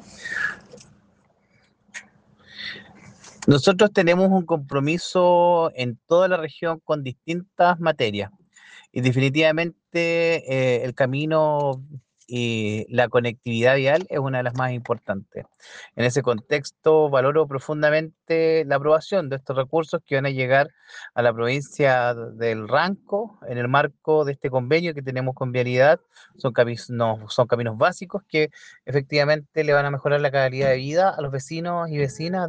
Nosotros tenemos un compromiso en toda la región con distintas materias y definitivamente el camino y la conectividad vial es una de las más importantes. En ese contexto, valoro profundamente la aprobación de estos recursos que van a llegar a la provincia del Ranco en el marco de este convenio que tenemos con Vialidad. Son caminos básicos que efectivamente le van a mejorar la calidad de vida a los vecinos y vecinas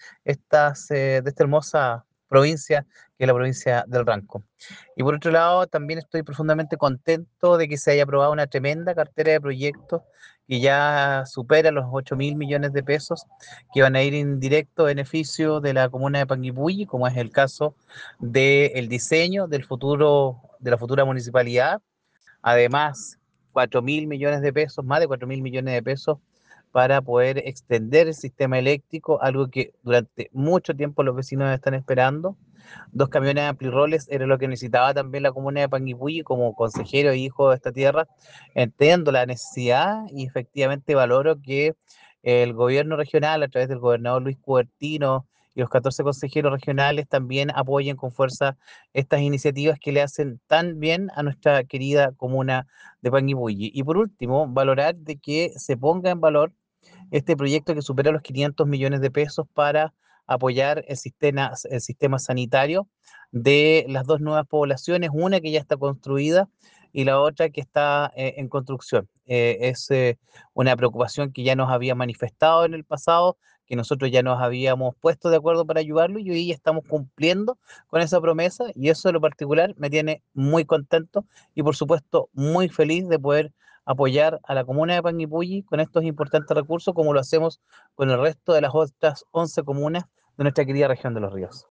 de esta hermosa provincia que es la provincia del Ranco. Y por otro lado, también estoy profundamente contento de que se haya aprobado una tremenda cartera de proyectos que ya supera los 8.000 millones de pesos que van a ir en directo beneficio de la comuna de Panguipulli, como es el caso del diseño del futuro, de la futura municipalidad. Además, 4.000 millones de pesos, más de 4.000 millones de pesos para poder extender el sistema eléctrico, algo que durante mucho tiempo los vecinos están esperando. Dos camiones ampliroles era lo que necesitaba también la comuna de Panguipulli. Como consejero e hijo de esta tierra, entiendo la necesidad y efectivamente valoro que el gobierno regional, a través del gobernador Luis Cubertino y los 14 consejeros regionales, también apoyen con fuerza estas iniciativas que le hacen tan bien a nuestra querida comuna de Panguipulli. Y por último, valorar de que se ponga en valor este proyecto que supera los 500 millones de pesos para apoyar el sistema sanitario de las dos nuevas poblaciones, una que ya está construida y la otra que está en construcción. Es una preocupación que ya nos había manifestado en el pasado, que nosotros ya nos habíamos puesto de acuerdo para ayudarlo y hoy ya estamos cumpliendo con esa promesa, y eso en lo particular me tiene muy contento y por supuesto muy feliz de poder apoyar a la comuna de Panguipulli con estos importantes recursos, como lo hacemos con el resto de las otras 11 comunas de nuestra querida región de Los Ríos.